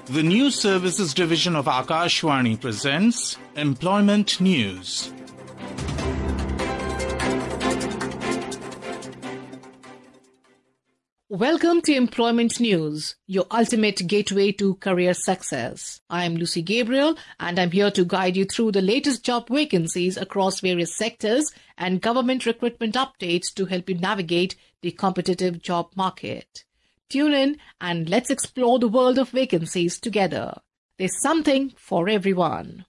The News Services Division of Akashvani presents Employment News. Welcome to Employment News, your ultimate gateway to career success. I am Lucy Gabriel and I'm here to guide you through the latest job vacancies across various sectors and government recruitment updates to help you navigate the competitive job market. Tune in and let's explore the world of vacancies together. There's something for everyone.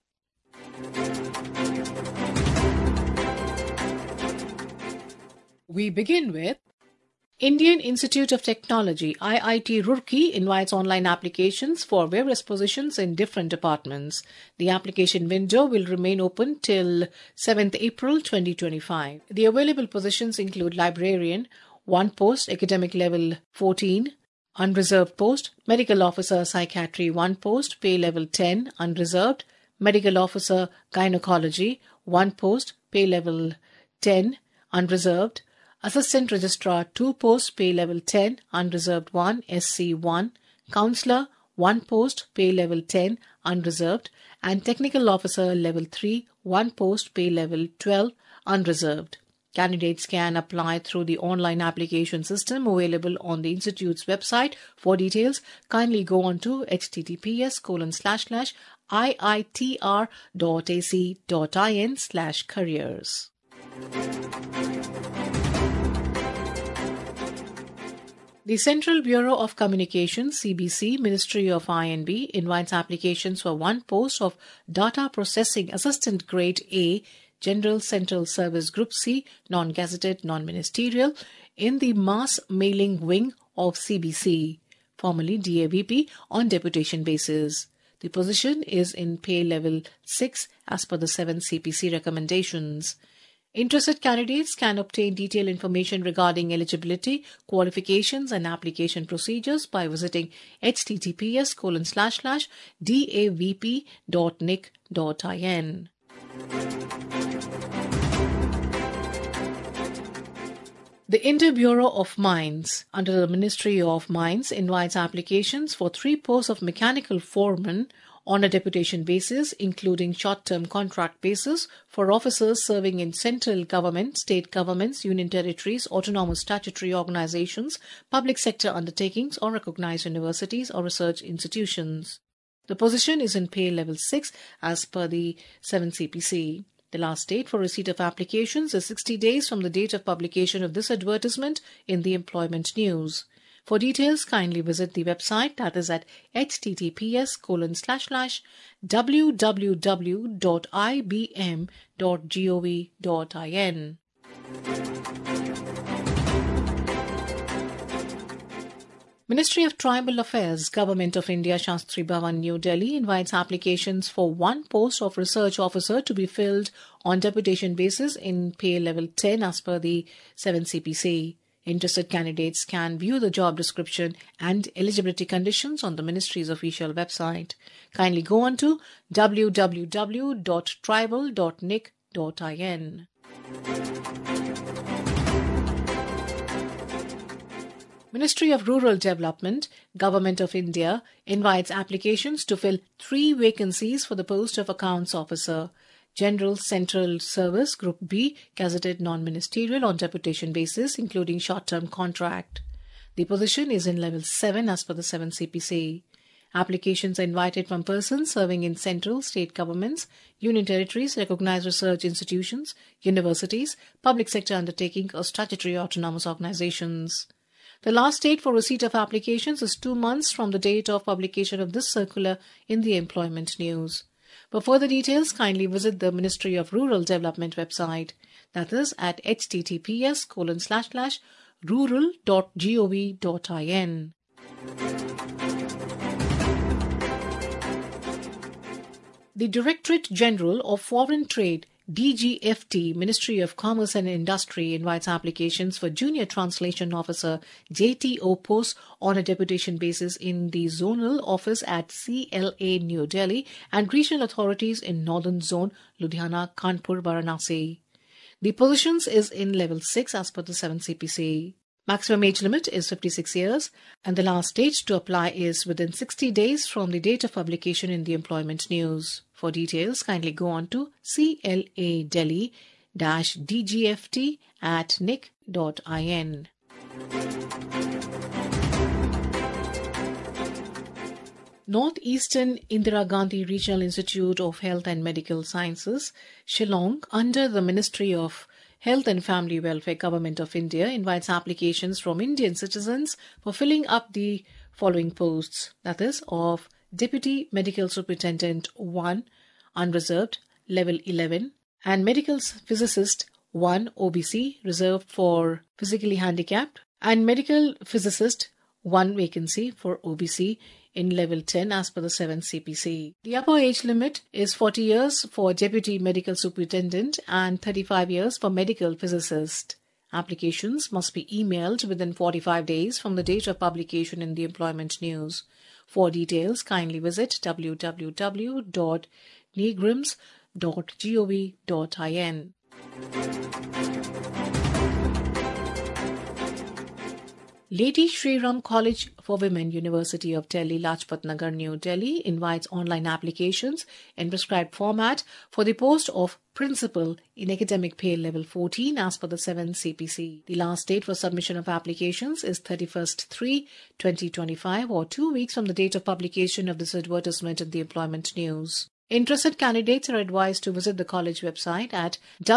We begin with Indian Institute of Technology IIT Roorkee invites online applications for various positions in different departments. The application window will remain open till 7th April 2025. The available positions include librarian, 1 post, academic level 14, unreserved post, medical officer psychiatry 1 post, pay level 10, unreserved, medical officer gynecology 1 post, pay level 10, unreserved, Assistant Registrar 2 posts, pay level 10, unreserved 1, SC 1, Counselor 1 post, pay level 10, unreserved, and Technical Officer level 3, 1 post, pay level 12, unreserved. Candidates can apply through the online application system available on the Institute's website. For details, kindly go on to https://iitr.ac.in/careers. The Central Bureau of Communications, CBC, Ministry of I&B, invites applications for 1 post of Data Processing Assistant Grade A, General Central Service Group C, non-gazetted, non-ministerial, in the Mass Mailing Wing of CBC, formerly DAVP, on deputation basis. The position is in pay level 6 as per the 7 CPC recommendations. Interested candidates can obtain detailed information regarding eligibility, qualifications and application procedures by visiting https://davp.nic.in. The Inter-Bureau of Mines, under the Ministry of Mines, invites applications for 3 posts of mechanical foreman on a deputation basis, including short-term contract basis for officers serving in central government, state governments, union territories, autonomous statutory organizations, public sector undertakings, or recognized universities or research institutions. The position is in pay level 6 as per the 7 CPC. The last date for receipt of applications is 60 days from the date of publication of this advertisement in the Employment News. For details, kindly visit the website, that is at https://www.ibm.gov.in. Ministry of Tribal Affairs, Government of India, Shastri Bhavan, New Delhi, invites applications for 1 post of research officer to be filled on deputation basis in pay level 10 as per the 7 CPC. Interested candidates can view the job description and eligibility conditions on the Ministry's official website. Kindly go on to www.tribal.nic.in. Ministry of Rural Development, Government of India, invites applications to fill 3 vacancies for the post of Accounts Officer, General Central Service Group B, gazetted non-ministerial on deputation basis, including short-term contract. The position is in level 7 as per the 7 CPC. Applications are invited from persons serving in central, state governments, union territories, recognized research institutions, universities, public sector undertakings, or statutory autonomous organizations. The last date for receipt of applications is 2 months from the date of publication of this circular in the Employment News. For further details, kindly visit the Ministry of Rural Development website, that is at https://rural.gov.in. The Directorate General of Foreign Trade, DGFT, Ministry of Commerce and Industry, invites applications for Junior Translation Officer JTO posts on a deputation basis in the Zonal Office at CLA New Delhi and Regional Authorities in Northern Zone, Ludhiana, Kanpur, Varanasi. The positions is in level 6 as per the 7 CPC. Maximum age limit is 56 years and the last date to apply is within 60 days from the date of publication in the Employment News. For details, kindly go on to cladelhi-dgft@nic.in. Northeastern Indira Gandhi Regional Institute of Health and Medical Sciences, Shillong, under the Ministry of Health and Family Welfare, Government of India, invites applications from Indian citizens for filling up the following posts, that is, of Deputy Medical Superintendent 1, Unreserved, Level 11, and Medical Physicist 1, OBC, reserved for physically handicapped, and Medical Physicist 1 vacancy for OBC in level 10 as per the 7th CPC. The upper age limit is 40 years for Deputy Medical Superintendent and 35 years for Medical Physicist. Applications must be emailed within 45 days from the date of publication in the Employment News. For details, kindly visit www.negrims.gov.in. Lady Shri Ram College for Women, University of Delhi, Lajpat Nagar, New Delhi, invites online applications in prescribed format for the post of Principal in Academic Pay Level 14 as per the 7th CPC. The last date for submission of applications is 31st/3/2025 or 2 weeks from the date of publication of this advertisement in the Employment News. Interested candidates are advised to visit the college website at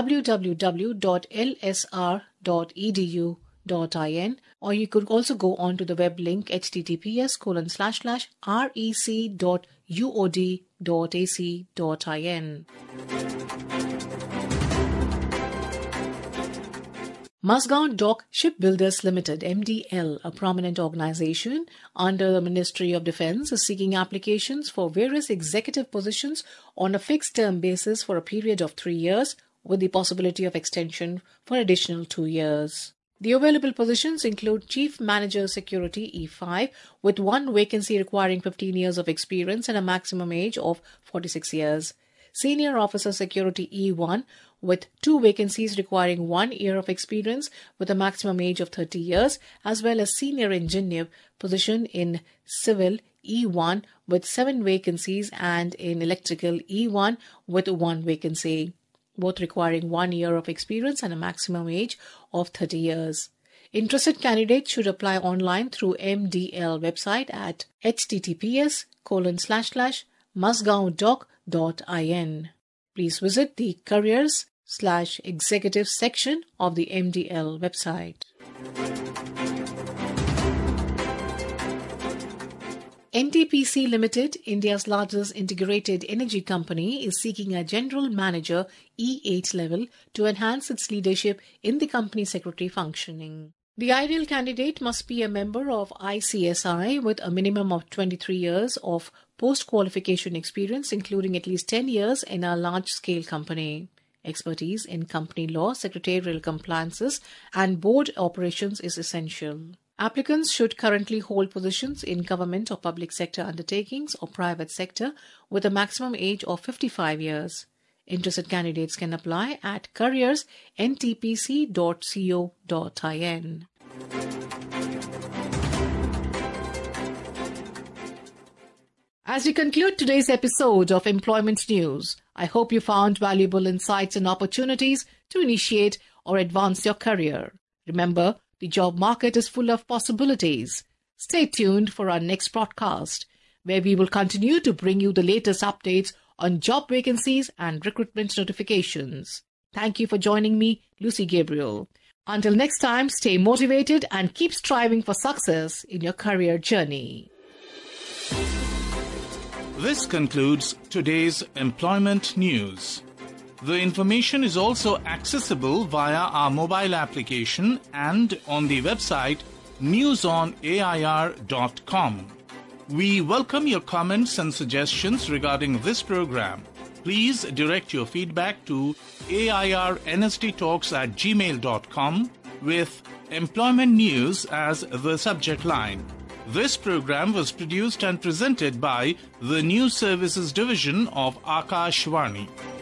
www.lsr.edu.in, or you could also go on to the web link https://rec.uod.ac.in. Mazgaon Dock Shipbuilders Limited, MDL, a prominent organization under the Ministry of Defence, is seeking applications for various executive positions on a fixed-term basis for a period of 3 years, with the possibility of extension for additional 2 years. The available positions include Chief Manager Security E5 with 1 vacancy requiring 15 years of experience and a maximum age of 46 years. Senior Officer Security E1 with 2 vacancies requiring 1 year of experience with a maximum age of 30 years, as well as Senior Engineer position in Civil E1 with 7 vacancies and in Electrical E1 with 1 vacancy, both requiring 1 year of experience and a maximum age of 30 years. Interested candidates should apply online through MDL website at https://mazgaondock.in. Please visit the careers/executive section of the MDL website. NTPC Limited, India's largest integrated energy company, is seeking a General Manager E8 level to enhance its leadership in the company secretary functioning. The ideal candidate must be a member of ICSI with a minimum of 23 years of post-qualification experience, including at least 10 years in a large-scale company. Expertise in company law, secretarial compliances, and board operations is essential. Applicants should currently hold positions in government or public sector undertakings or private sector with a maximum age of 55 years. Interested candidates can apply at careers@ntpc.co.in. As we conclude today's episode of Employment News, I hope you found valuable insights and opportunities to initiate or advance your career. Remember, the job market is full of possibilities. Stay tuned for our next broadcast, where we will continue to bring you the latest updates on job vacancies and recruitment notifications. Thank you for joining me, Lucy Gabriel. Until next time, stay motivated and keep striving for success in your career journey. This concludes today's Employment News. The information is also accessible via our mobile application and on the website newsonair.com. We welcome your comments and suggestions regarding this program. Please direct your feedback to airnsttalks@gmail.com with Employment News as the subject line. This program was produced and presented by the News Services Division of Akashvani.